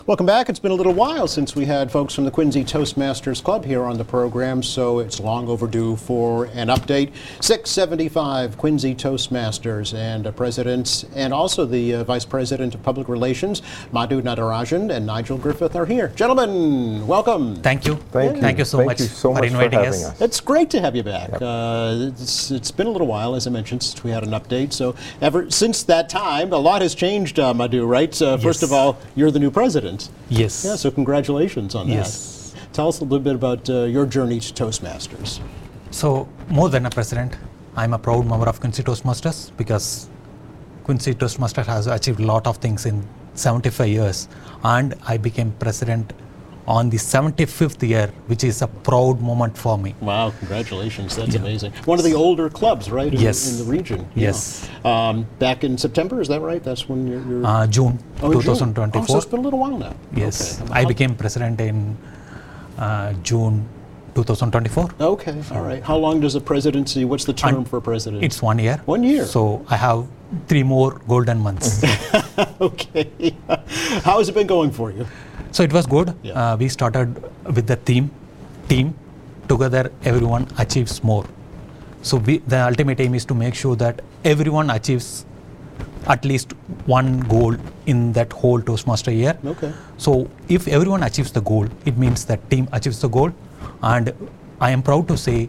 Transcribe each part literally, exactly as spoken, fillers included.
Welcome back. It's been a little while since we had folks from the Quincy Toastmasters Club here on the program, so it's long overdue for an update. six seventy-five Quincy Toastmasters and uh, presidents and also the uh, Vice President of Public Relations, Madhu Natarajan and Nigel Griffith are here. Gentlemen, welcome. Thank you. Thank you. Thank you so Thank much you so for much inviting for having us. us. It's great to have you back. Yep. Uh, it's, it's been a little while, as I mentioned, since we had an update. So ever since that time, a lot has changed, uh, Madhu, right? Uh, First Yes. of all, you're the new president. Yes. Yeah, so congratulations on Yes. that. Tell us a little bit about uh, your journey to Toastmasters. So, more than a president, I'm a proud member of Quincy Toastmasters because Quincy Toastmasters has achieved a lot of things in seventy-five years, and I became president on the seventy-fifth year, which is a proud moment for me. Wow, congratulations. That's Yeah. amazing. One of the older clubs, right, in, Yes. in the region. Yes. Yeah. Um, back in September, is that right? That's when you're... you're Uh, June oh, in June. twenty twenty-four. Oh, so it's been a little while now. Yes. Okay. I How- became president in uh, June twenty twenty-four. Okay, all right. How long does a presidency, what's the term And for president? It's one year. One year. So, I have three more golden months. Okay. How has it been going for you? So it was good. Yeah. Uh, we started with the theme, team, together everyone achieves more. So we, the ultimate aim is to make sure that everyone achieves at least one goal in that whole Toastmaster year. Okay. So if everyone achieves the goal, it means that team achieves the goal. And I am proud to say,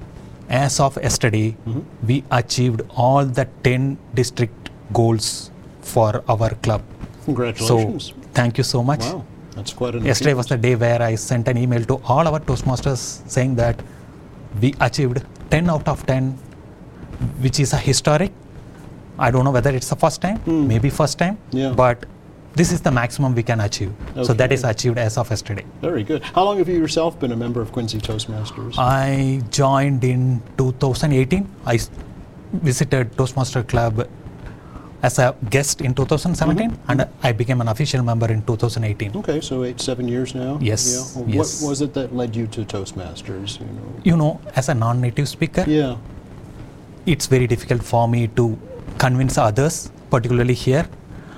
as of yesterday, Mm-hmm. we achieved all the ten district goals for our club. Congratulations. So thank you so much. Wow, that's quite an Yesterday was achievement. the day where I sent an email to all our Toastmasters saying that we achieved ten out of ten, which is a historic. I don't know whether it's the first time, maybe first time, Yeah. but this is the maximum we can achieve. So that Okay. is achieved as of yesterday. Very good. How long have you yourself been a member of Quincy Toastmasters? I joined in two thousand eighteen. I s- visited Toastmaster Club as a guest in two thousand seventeen, and I became an official member in two thousand eighteen. Okay, so eight, seven years now? Yes, Yeah. Well, yes. What was it that led you to Toastmasters? You know? You know, as a non-native speaker, Yeah. it's very difficult for me to convince others, particularly here.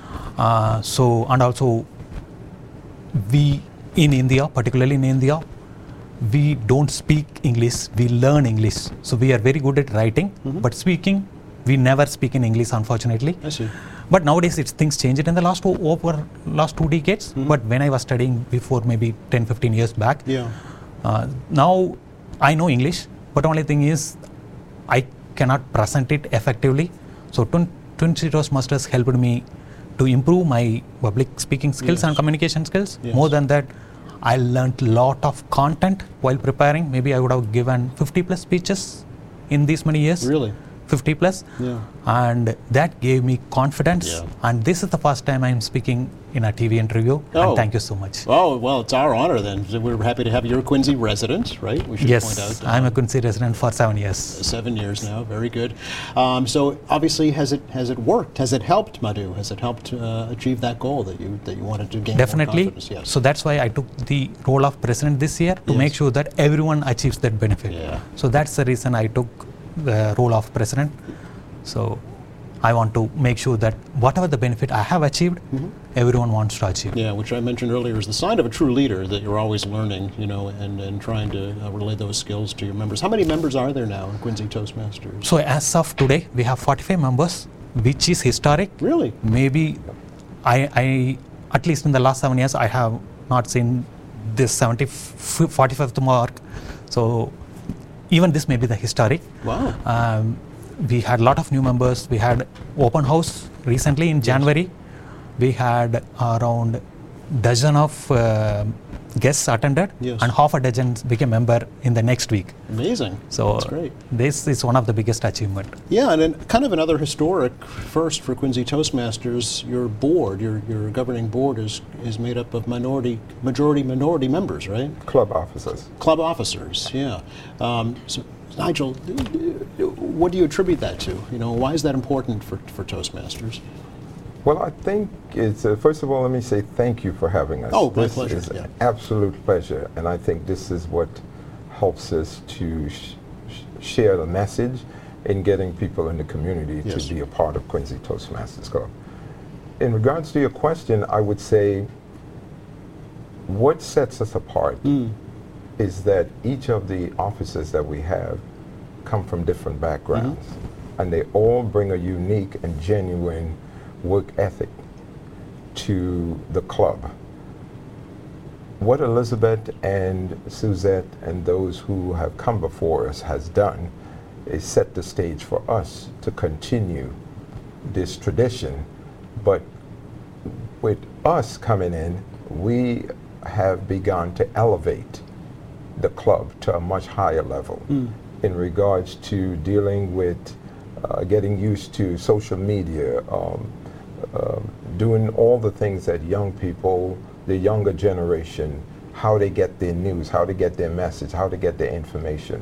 Uh, so, and also, we in India, particularly in India, we don't speak English, we learn English. So, we are very good at writing, but speaking, we never speak in English, unfortunately. I see. But nowadays, it's things changed in the last o- over last two decades. But when I was studying before, maybe ten, fifteen years back, Yeah. uh, now I know English, but only thing is I cannot present it effectively. So Twin Quincy Toastmasters helped me to improve my public speaking skills Yes. and communication skills. Yes. More than that, I learned a lot of content while preparing. Maybe I would have given fifty plus speeches in these many years. Really? fifty plus. Yeah. And that gave me confidence. Yeah. And this is the first time I'm speaking in a T V interview. Oh. And thank you so much. Oh, well, it's our honor then. We're happy to have you. You're a Quincy resident, right? We should point Yes, out. I'm a Quincy resident for seven years. Seven years now, very good. Um, so obviously, has it has it worked? Has it helped, Madhu? Has it helped uh, achieve that goal that you that you wanted to gain Definitely. more confidence? Yes. So that's why I took the role of president this year to Yes. make sure that everyone achieves that benefit. Yeah. So that's the reason I took the role of president. So I want to make sure that whatever the benefit I have achieved, everyone wants to achieve. Yeah, which I mentioned earlier is the sign of a true leader, that you're always learning, you know, and, and trying to uh, relay those skills to your members. How many members are there now in Quincy Toastmasters? So as of today, we have forty-five members, which is historic. Really? Maybe I, I, at least in the last seven years, I have not seen this seventy, forty-fifth mark. So even this may be the historic. Wow. Um, we had a lot of new members. We had open house recently in January. We had around dozen of uh, guests attended, Yes. and half a dozen became member in the next week. Amazing. So That's great. this is one of the biggest achievement. Yeah, and then kind of another historic first for Quincy Toastmasters. Your board, your your governing board, is is made up of minority, majority minority members, right? Club officers. Club officers. Yeah. Um, so, Nigel, what do you attribute that to? You know, why is that important for for Toastmasters? Well, I think it's, uh, first of all, let me say thank you for having us. Oh, my this pleasure, is yeah. an absolute pleasure, and I think this is what helps us to sh- sh- share the message in getting people in the community Yes. to be a part of Quincy Toastmasters Club. In regards to your question, I would say what sets us apart Mm. is that each of the officers that we have come from different backgrounds, Mm-hmm. and they all bring a unique and genuine work ethic to the club. What Elizabeth and Suzette and those who have come before us has done is set the stage for us to continue this tradition. But with us coming in, we have begun to elevate the club to a much higher level Mm. in regards to dealing with uh, getting used to social media, um, uh, doing all the things that young people, the younger generation, how they get their news, how to get their message, how to get their information.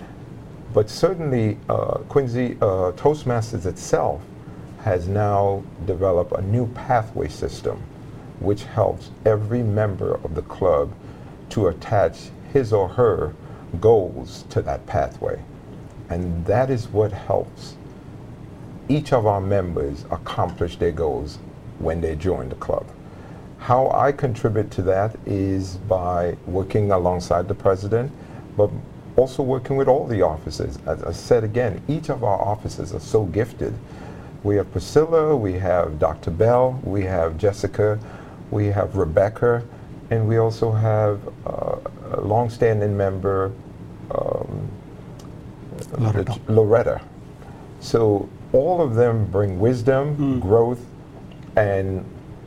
But certainly uh, Quincy uh, Toastmasters itself has now developed a new pathway system which helps every member of the club to attach his or her goals to that pathway. And that is what helps each of our members accomplish their goals when they join the club. How I contribute to that is by working alongside the president, but also working with all the officers. As I said again, each of our officers are so gifted. We have Priscilla, we have Doctor Bell, we have Jessica, we have Rebecca, and we also have uh, a long-standing member, um, Loretta. Loretta. So all of them bring wisdom, Mm. growth, and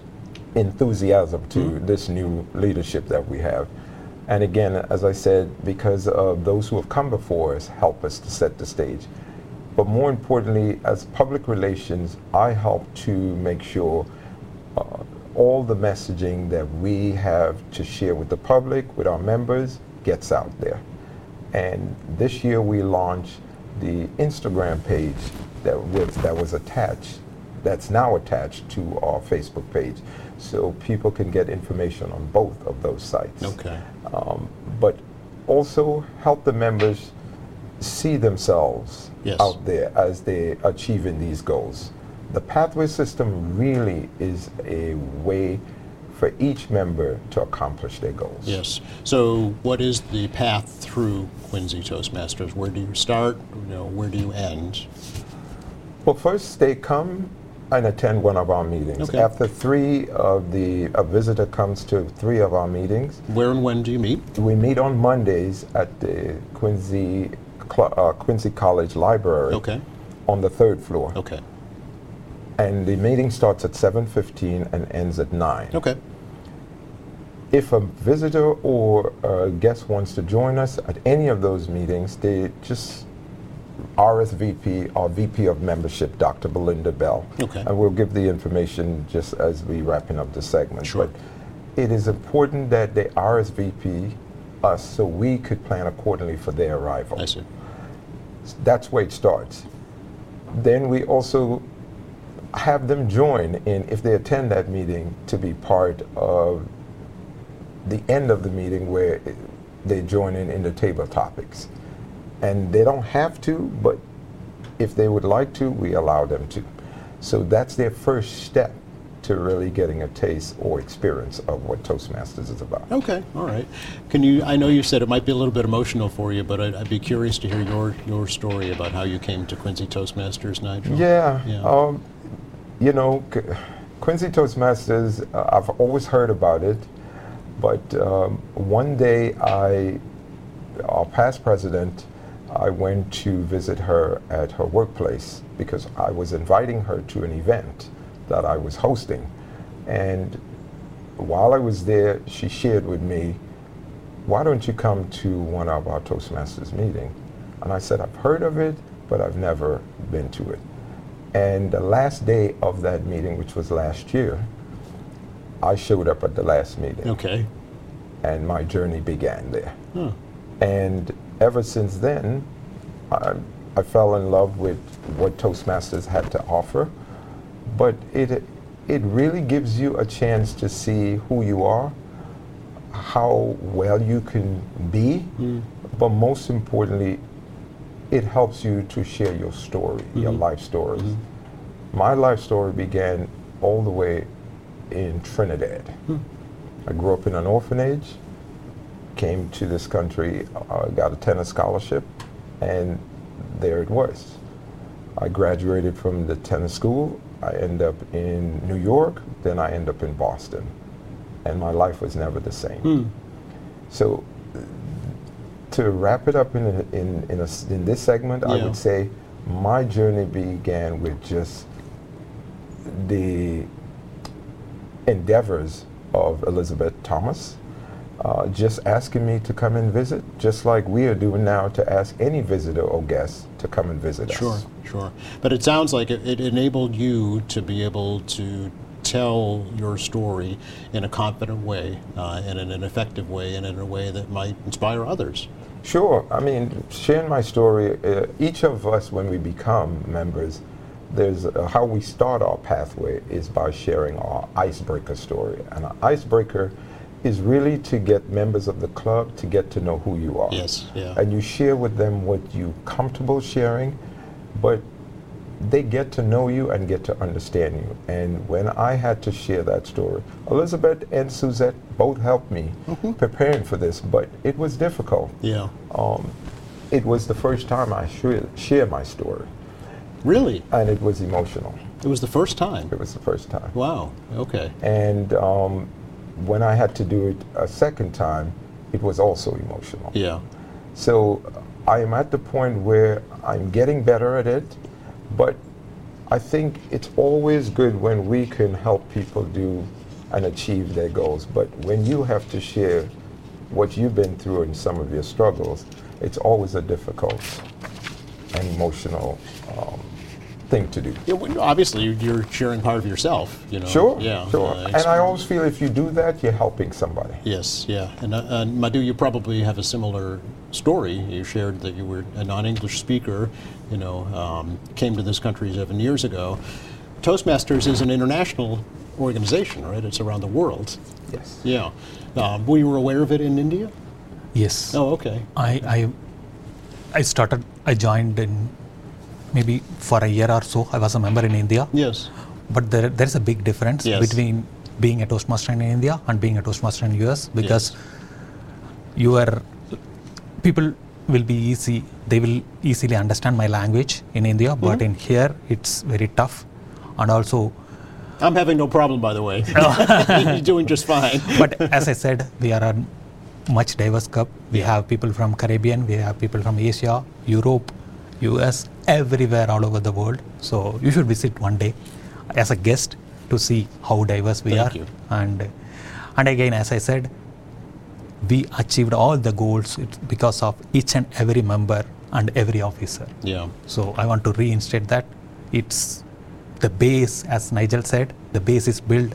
enthusiasm to Mm. this new leadership that we have. And again, as I said, because of those who have come before us help us to set the stage. But more importantly, as public relations, I help to make sure uh, all the messaging that we have to share with the public, with our members, gets out there. And this year we launched the Instagram page that was, that was attached, that's now attached to our Facebook page. So people can get information on both of those sites. Okay. Um, but also help the members see themselves Yes. out there as they achieving these goals. The pathway system really is a way for each member to accomplish their goals. Yes. So what is the path through Quincy Toastmasters? Where do you start? You know, where do you end? Well, first they come and attend one of our meetings. Okay. After three of the, a visitor comes to three of our meetings. Where and when do you meet? We meet on Mondays at the Quincy, Cl- uh, Quincy College Library Okay. on the third floor. Okay. And the meeting starts at seven fifteen and ends at nine. Okay. If a visitor or a guest wants to join us at any of those meetings, they just R S V P, our V P of Membership, Doctor Belinda Bell. Okay. And we'll give the information just as we wrapping up the segment. Sure. But it is important that they R S V P us so we could plan accordingly for their arrival. I see. That's where it starts. Then we also have them join in, if they attend that meeting, to be part of the end of the meeting where they join in in the table topics. And they don't have to, but if they would like to, we allow them to. So that's their first step to really getting a taste or experience of what Toastmasters is about. Okay, all right. Can you, I know you said it might be a little bit emotional for you, but I'd, I'd be curious to hear your, your story about how you came to Quincy Toastmasters, Nigel. Yeah, Yeah. Um, you know, Qu- Quincy Toastmasters, uh, I've always heard about it, but um, one day I, our past president, I went to visit her at her workplace because I was inviting her to an event that I was hosting. And while I was there, she shared with me, why don't you come to one of our Toastmasters meetings? And I said, I've heard of it, but I've never been to it. And the last day of that meeting, which was last year, I showed up at the last meeting. Okay. And my journey began there. Huh. And ever since then, I, I fell in love with what Toastmasters had to offer. But it, it really gives you a chance to see who you are, how well you can be, Mm. but most importantly, it helps you to share your story, your Mhm. life stories. Mhm. My life story began all the way in Trinidad. Hmm. I grew up in an orphanage, came to this country, uh, got a tennis scholarship, and there it was. I graduated from the tennis school. I end up in New York, then I end up in Boston. And my life was never the same. Hmm. So to wrap it up in, a, in, in, a, in this segment, Yeah. I would say my journey began with just the endeavors of Elizabeth Thomas, uh, just asking me to come and visit, just like we are doing now to ask any visitor or guest to come and visit Sure, us. sure. But it sounds like it, it enabled you to be able to tell your story in a confident way, uh, and in an effective way, and in a way that might inspire others. Sure. I mean, sharing my story, uh, each of us, when we become members, there's uh, how we start our pathway is by sharing our icebreaker story. And an icebreaker is really to get members of the club to get to know who you are. Yes, yeah. And you share with them what you're comfortable sharing, but they get to know you and get to understand you. And when I had to share that story, Elizabeth and Suzette both helped me Mm-hmm. preparing for this, but it was difficult. Yeah. Um, it was the first time I shared shared my story, Really? and it was emotional. It was the first time? It was the first time. Wow, okay. And um, when I had to do it a second time, it was also emotional. Yeah. So I am at the point where I'm getting better at it, but I think it's always good when we can help people do and achieve their goals. But when you have to share what you've been through and some of your struggles, it's always a difficult and emotional um, thing to do. Yeah, well, obviously, you- you're sharing part of yourself, you know. Sure, Yeah. sure. uh, and I always feel if you do that, you're helping somebody. Yes, yeah. And, uh, and Madhu, you probably have a similar story. You shared that you were a non-English speaker, you know, um, came to this country seven years ago. Toastmasters is an international organization, right? It's around the world. Yes. Yeah. Um, were you aware of it in India? Yes. Oh, okay. I, I I started, I joined in maybe for a year or so. I was a member in India. Yes. But there, there is a big difference Yes. between being a Toastmaster in India and being a Toastmaster in U S because Yes. you are, people will be easy, they will easily understand my language in India, but in here it's very tough. And also, I'm having no problem, by the way. You're doing just fine. but as I said, we are a much diverse club. We have people from Caribbean, we have people from Asia, Europe, U S, everywhere all over the world. So you should visit one day as a guest to see how diverse we Thank are. you. And and again, as I said, we achieved all the goals it's because of each and every member and every officer. Yeah. So I want to reinstate that. It's the base, as Nigel said, the base is built.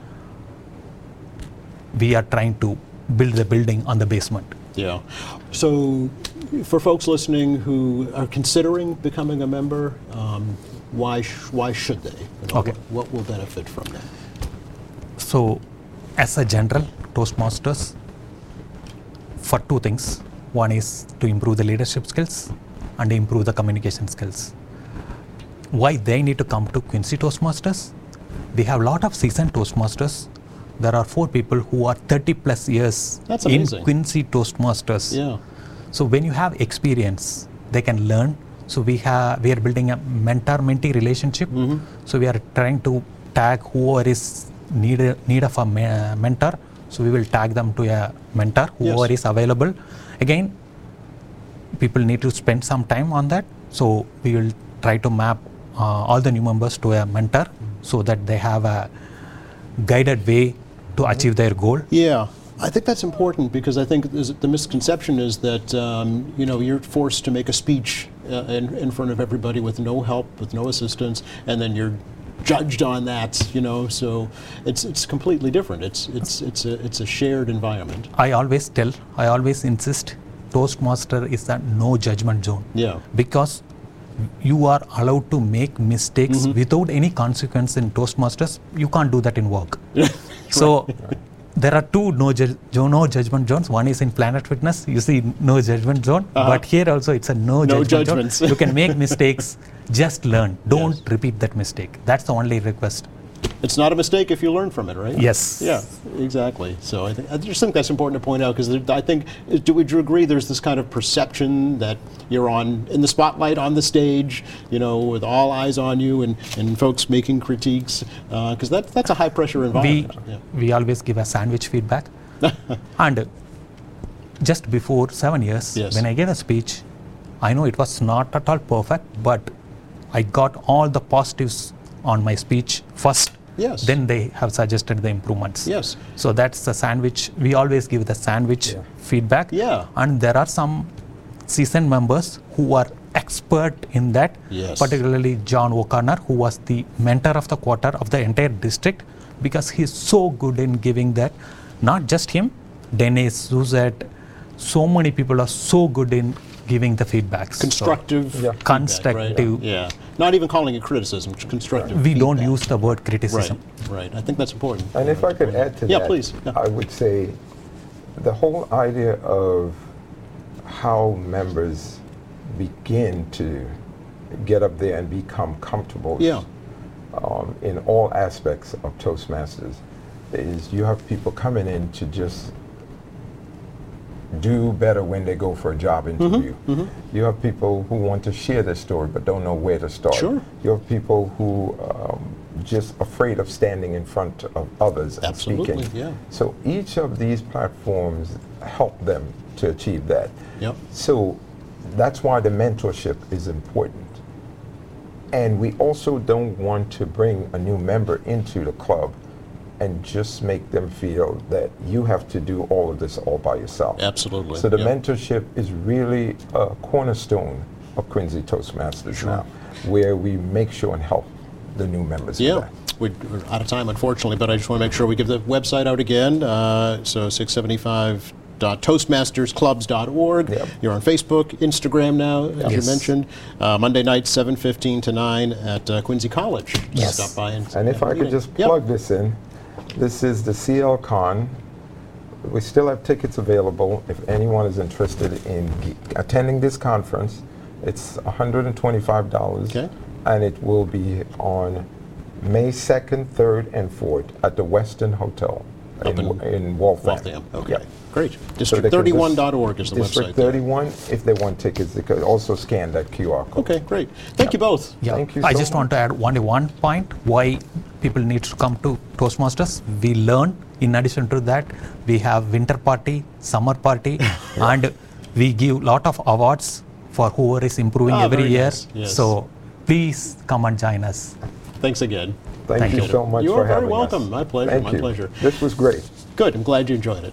We are trying to build the building on the basement. Yeah. So, for folks listening who are considering becoming a member, um, why sh- why should they? You know, Okay. What, what will benefit from that? So, as a general, Toastmasters, for two things. One is to improve the leadership skills and improve the communication skills. Why they need to come to Quincy Toastmasters? We have a lot of seasoned Toastmasters. There are four people who are thirty plus years That's in amazing. Quincy Toastmasters. Yeah. So when you have experience, they can learn. So we have we are building a mentor-mentee relationship. Mm-hmm. So we are trying to tag whoever is need need of a me- mentor. So we will tag them to a mentor whoever Yes. is available. Again, people need to spend some time on that. So we will try to map uh, all the new members to a mentor so that they have a guided way to achieve their goal. Yeah, I think that's important because I think there's- the misconception is that um, you know you're forced to make a speech uh, in, in front of everybody with no help, with no assistance, and then you're judged on that. You know, so it's it's completely different. It's it's it's a it's a shared environment. I always tell, I always insist, Toastmaster is a no judgment zone. Yeah. Because you are allowed to make mistakes Mm-hmm. without any consequence in Toastmasters. You can't do that in work. So there are two no, ju- no judgment zones. One is in Planet Fitness. You see no judgment zone. Uh-huh. But here also it's a no, No judgment judgments. zone. You can make mistakes. Just learn. Don't Yes. repeat that mistake. That's the only request. it's not a mistake if you learn from it, right? Yes. Yeah, exactly. So I, think, I just think that's important to point out because I think, do we agree there's this kind of perception that you're on in the spotlight on the stage, you know, with all eyes on you and, and folks making critiques, because uh, that, that's a high pressure environment. We, yeah. we always give a sandwich feedback. And just before seven years, yes. when I gave a speech, I know it was not at all perfect, but I got all the positives on my speech first. Yes. Then they have suggested the improvements. Yes. So that's the sandwich. We always give the sandwich yeah. feedback. Yeah. And there are some seasoned members who are expert in that, yes. particularly John O'Connor, who was the mentor of the quarter of the entire district, because he's so good in giving that. Not just him, Dennis, Suzette, so many people are so good in giving the feedbacks. Constructive. So, yeah. Constructive. Right? Yeah. Not even calling it criticism, constructive. We feedback. don't use the word criticism. Right, right. I think that's important. And if I could add to yeah, that, please. Yeah. I would say the whole idea of how members begin to get up there and become comfortable yeah. um, in all aspects of Toastmasters is you have people coming in to just do better when they go for a job interview. Mm-hmm, mm-hmm. You have people who want to share their story but don't know where to start. Sure. You have people who um, just afraid of standing in front of others Absolutely, and speaking. yeah. So each of these platforms help them to achieve that. Yep. So that's why the mentorship is important. And we also don't want to bring a new member into the club and just make them feel that you have to do all of this all by yourself. Absolutely. So the yep. mentorship is really a cornerstone of Quincy Toastmasters Sure. now, where we make sure and help the new members. Yeah. Of that. We're out of time, unfortunately, but I just want to make sure we give the website out again. Uh, so six seventy-five dot toastmasters clubs dot org. Yep. You're on Facebook, Instagram now, as Yes. you mentioned. Uh, Monday night, seven fifteen to nine at uh, Quincy College. Yes. Stop by and And if I could just plug yep. this in, this is the C L Con. We still have tickets available if anyone is interested in ge- attending this conference. It's one hundred twenty-five dollars. Okay. And it will be on May second, third, and fourth at the Westin Hotel Up in, in in Waltham. Waltham. Okay. Yep. Great. So district they can thirty-one just- dot org is the District website. there. thirty-one, if they want tickets, they could also scan that Q R code. Okay, great. Thank you both. Yeah. Thank you I so just want to add one one point why people need to come to Toastmasters. We learn. In addition to that, we have winter party, summer party, and we give lot of awards for whoever is improving Ah, every very year. nice. Yes. So please come and join us. Thanks again. Thank, Thank you you. so much You for are very having us. welcome. My pleasure, Thank my you. pleasure. This was great. Good. I'm glad you enjoyed it.